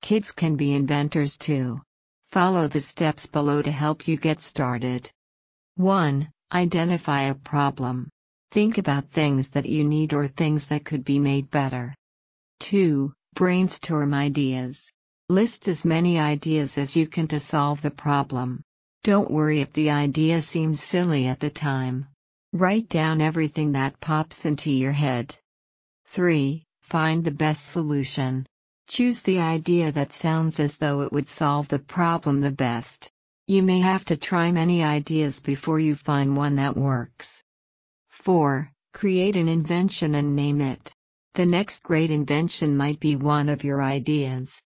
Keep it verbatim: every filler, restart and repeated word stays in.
Kids can be inventors too. Follow the steps below to help you get started. one. Identify a problem. Think about things that you need or things that could be made better. two. Brainstorm ideas. List as many ideas as you can to solve the problem. Don't worry if the idea seems silly at the time. Write down everything that pops into your head. three. Find the best solution. Choose the idea that sounds as though it would solve the problem the best. You may have to try many ideas before you find one that works. four. Create an invention and name it. The next great invention might be one of your ideas.